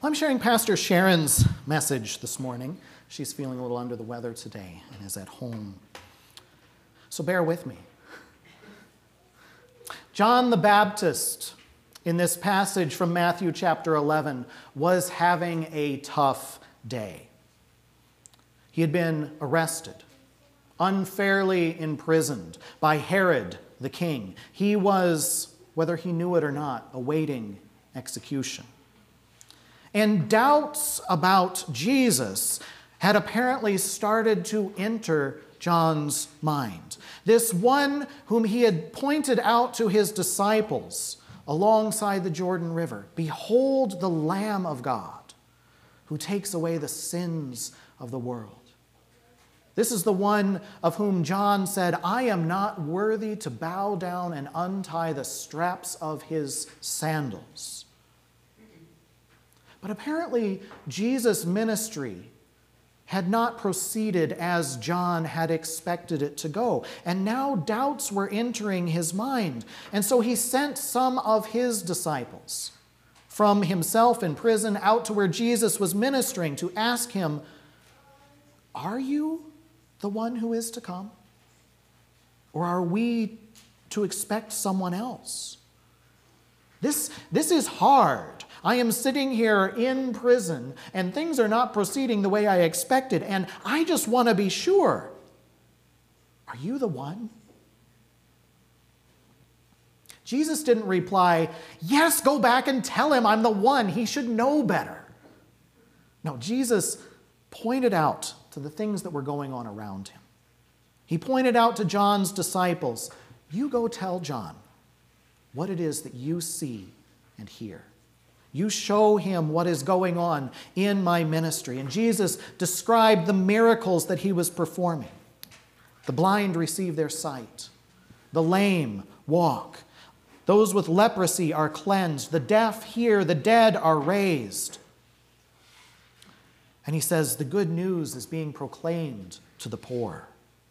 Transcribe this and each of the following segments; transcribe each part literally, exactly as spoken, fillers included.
I'm sharing Pastor Sharon's message this morning. She's feeling a little under the weather today and is at home. So bear with me. John the Baptist, in this passage from Matthew chapter eleven, was having a tough day. He had been arrested, unfairly imprisoned by Herod the king. He was, whether he knew it or not, awaiting execution. And doubts about Jesus had apparently started to enter John's mind. This one whom he had pointed out to his disciples alongside the Jordan River, "Behold the Lamb of God, who takes away the sins of the world." This is the one of whom John said, "I am not worthy to bow down and untie the straps of his sandals." But apparently, Jesus' ministry had not proceeded as John had expected it to go. And now doubts were entering his mind. And so he sent some of his disciples from himself in prison out to where Jesus was ministering to ask him, "Are you the one who is to come? Or are we to expect someone else?" This, this is hard. I am sitting here in prison, and things are not proceeding the way I expected, and I just want to be sure. Are you the one? Jesus didn't reply, "Yes, go back and tell him I'm the one. He should know better." No, Jesus pointed out to the things that were going on around him. He pointed out to John's disciples, "You go tell John what it is that you see and hear. You show him what is going on in my ministry." And Jesus described the miracles that he was performing. The blind receive their sight. The lame walk. Those with leprosy are cleansed. The deaf hear. The dead are raised. And he says the good news is being proclaimed to the poor.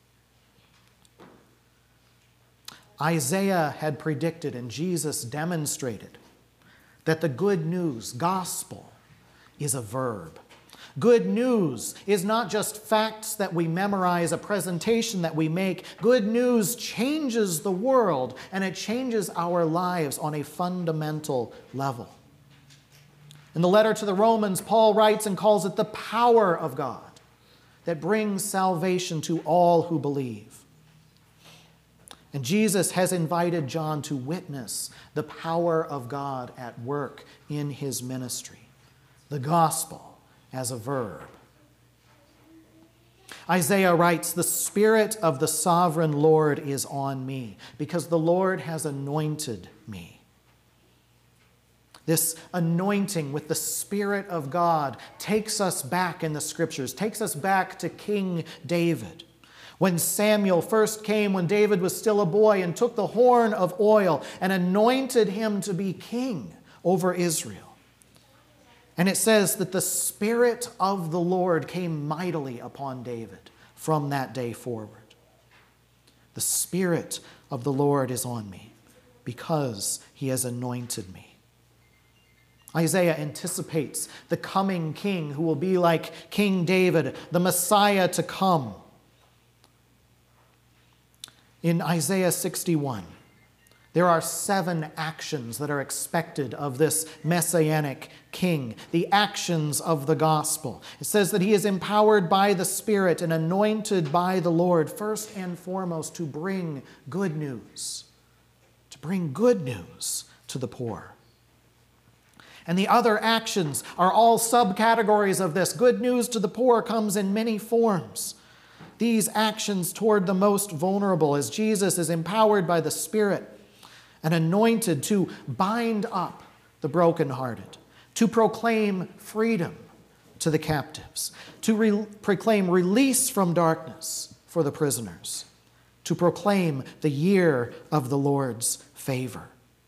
Isaiah had predicted, and Jesus demonstrated, that the good news, gospel, is a verb. Good news is not just facts that we memorize, a presentation that we make. Good news changes the world, and it changes our lives on a fundamental level. In the letter to the Romans, Paul writes and calls it the power of God that brings salvation to all who believe. And Jesus has invited John to witness the power of God at work in his ministry. The gospel as a verb. Isaiah writes, "The Spirit of the sovereign Lord is on me, because the Lord has anointed me." This anointing with the Spirit of God takes us back in the Scriptures, takes us back to King David. When Samuel first came, when David was still a boy, and took the horn of oil and anointed him to be king over Israel. And it says that the Spirit of the Lord came mightily upon David from that day forward. The Spirit of the Lord is on me because he has anointed me. Isaiah anticipates the coming king who will be like King David, the Messiah to come. In Isaiah sixty-one, there are seven actions that are expected of this messianic king, the actions of the gospel. It says that he is empowered by the Spirit and anointed by the Lord, first and foremost, to bring good news, to bring good news to the poor. And the other actions are all subcategories of this. Good news to the poor comes in many forms. These actions toward the most vulnerable, as Jesus is empowered by the Spirit and anointed to bind up the brokenhearted, to proclaim freedom to the captives, to re- proclaim release from darkness for the prisoners, to proclaim the year of the Lord's favor.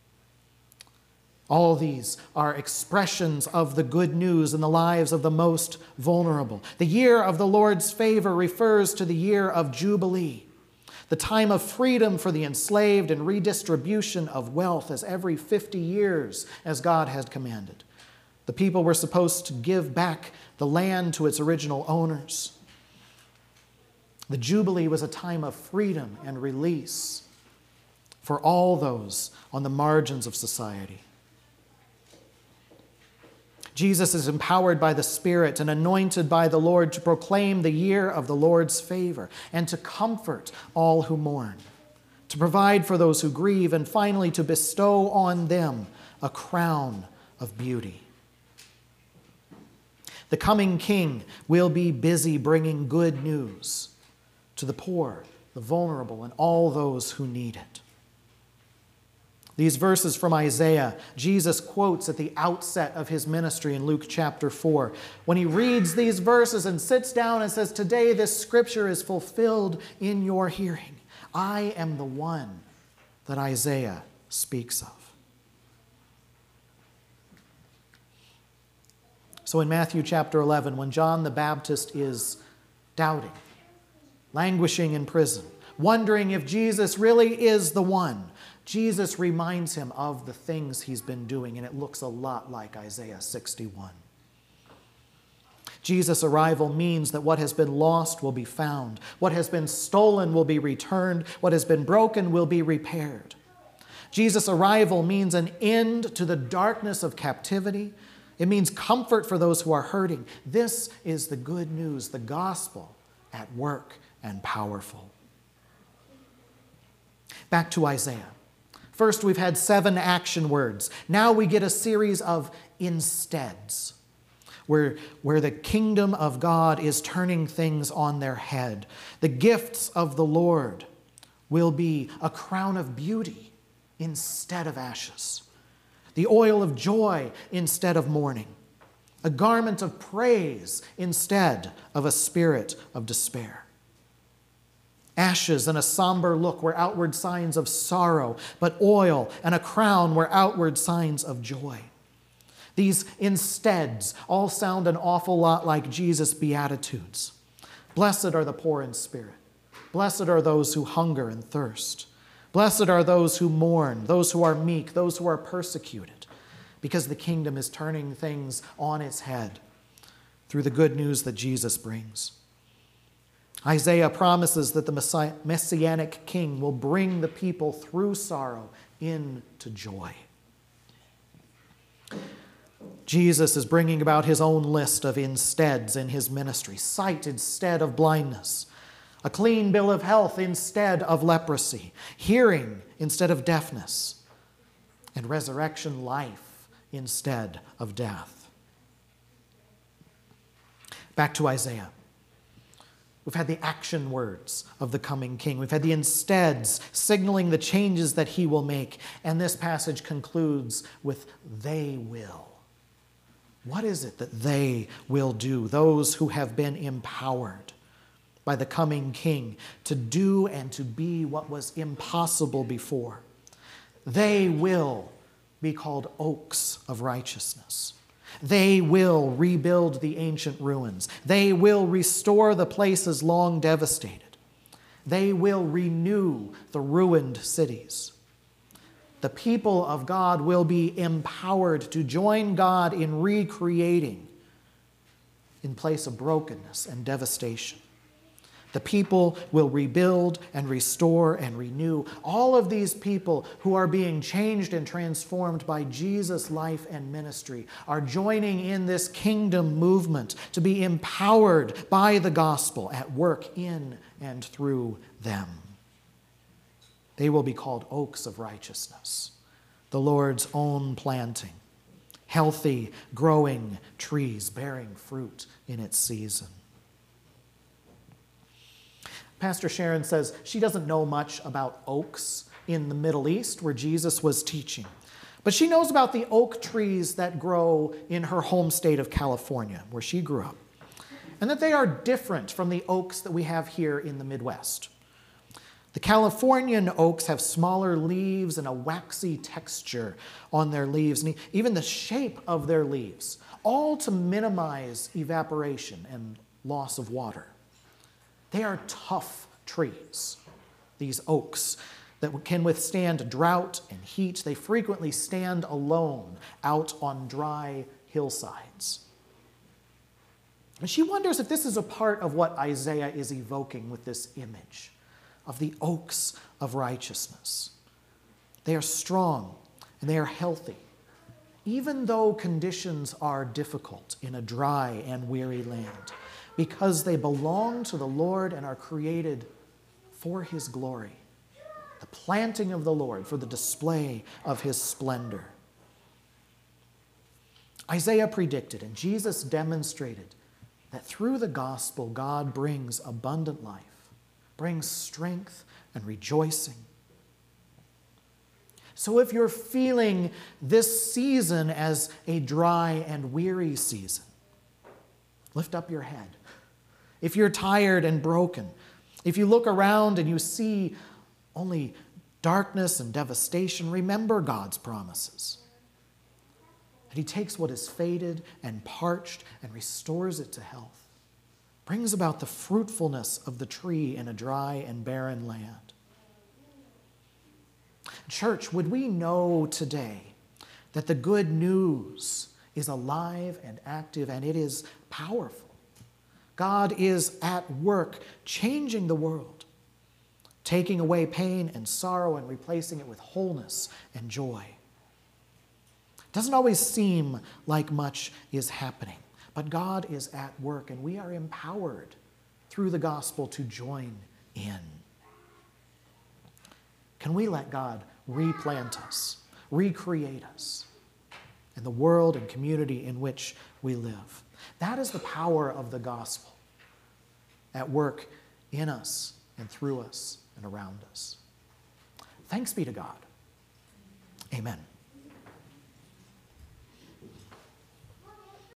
All these are expressions of the good news in the lives of the most vulnerable. The year of the Lord's favor refers to the year of Jubilee, the time of freedom for the enslaved and redistribution of wealth as every fifty years, as God had commanded. The people were supposed to give back the land to its original owners. The Jubilee was a time of freedom and release for all those on the margins of society. Jesus is empowered by the Spirit and anointed by the Lord to proclaim the year of the Lord's favor and to comfort all who mourn, to provide for those who grieve, and finally to bestow on them a crown of beauty. The coming King will be busy bringing good news to the poor, the vulnerable, and all those who need it. These verses from Isaiah, Jesus quotes at the outset of his ministry in Luke chapter four. When he reads these verses and sits down and says, "Today this scripture is fulfilled in your hearing. I am the one that Isaiah speaks of." So in Matthew chapter eleven, when John the Baptist is doubting, languishing in prison, wondering if Jesus really is the one, Jesus reminds him of the things he's been doing, and it looks a lot like Isaiah sixty-one. Jesus' arrival means that what has been lost will be found, what has been stolen will be returned, what has been broken will be repaired. Jesus' arrival means an end to the darkness of captivity. It means comfort for those who are hurting. This is the good news, the gospel at work and powerful. Back to Isaiah. First, we've had seven action words. Now we get a series of insteads, where, where the kingdom of God is turning things on their head. The gifts of the Lord will be a crown of beauty instead of ashes, the oil of joy instead of mourning, a garment of praise instead of a spirit of despair. Ashes and a somber look were outward signs of sorrow, but oil and a crown were outward signs of joy. These insteads all sound an awful lot like Jesus' Beatitudes. Blessed are the poor in spirit. Blessed are those who hunger and thirst. Blessed are those who mourn, those who are meek, those who are persecuted, because the kingdom is turning things on its head through the good news that Jesus brings. Isaiah promises that the Messianic King will bring the people through sorrow into joy. Jesus is bringing about his own list of insteads in his ministry: sight instead of blindness, a clean bill of health instead of leprosy, hearing instead of deafness, and resurrection life instead of death. Back to Isaiah. We've had the action words of the coming King. We've had the insteads signaling the changes that he will make. And this passage concludes with "they will." What is it that they will do, those who have been empowered by the coming King to do and to be what was impossible before? They will be called oaks of righteousness. They will rebuild the ancient ruins. They will restore the places long devastated. They will renew the ruined cities. The people of God will be empowered to join God in recreating in place of brokenness and devastation. The people will rebuild and restore and renew. All of these people who are being changed and transformed by Jesus' life and ministry are joining in this kingdom movement to be empowered by the gospel at work in and through them. They will be called oaks of righteousness, the Lord's own planting, healthy, growing trees bearing fruit in its season. Pastor Sharon says she doesn't know much about oaks in the Middle East where Jesus was teaching, but she knows about the oak trees that grow in her home state of California, where she grew up, and that they are different from the oaks that we have here in the Midwest. The Californian oaks have smaller leaves and a waxy texture on their leaves, and even the shape of their leaves, all to minimize evaporation and loss of water. They are tough trees, these oaks, that can withstand drought and heat. They frequently stand alone out on dry hillsides. And she wonders if this is a part of what Isaiah is evoking with this image of the oaks of righteousness. They are strong and they are healthy, even though conditions are difficult in a dry and weary land, because they belong to the Lord and are created for his glory, the planting of the Lord for the display of his splendor. Isaiah predicted and Jesus demonstrated that through the gospel, God brings abundant life, brings strength and rejoicing. So if you're feeling this season as a dry and weary season, lift up your head. If you're tired and broken, if you look around and you see only darkness and devastation, remember God's promises. And he takes what is faded and parched and restores it to health, brings about the fruitfulness of the tree in a dry and barren land. Church, would we know today that the good news is alive and active and it is powerful? God is at work changing the world, taking away pain and sorrow and replacing it with wholeness and joy. It doesn't always seem like much is happening, but God is at work and we are empowered through the gospel to join in. Can we let God replant us, recreate us in the world and community in which we live? That is the power of the gospel at work in us and through us and around us. Thanks be to God. Amen.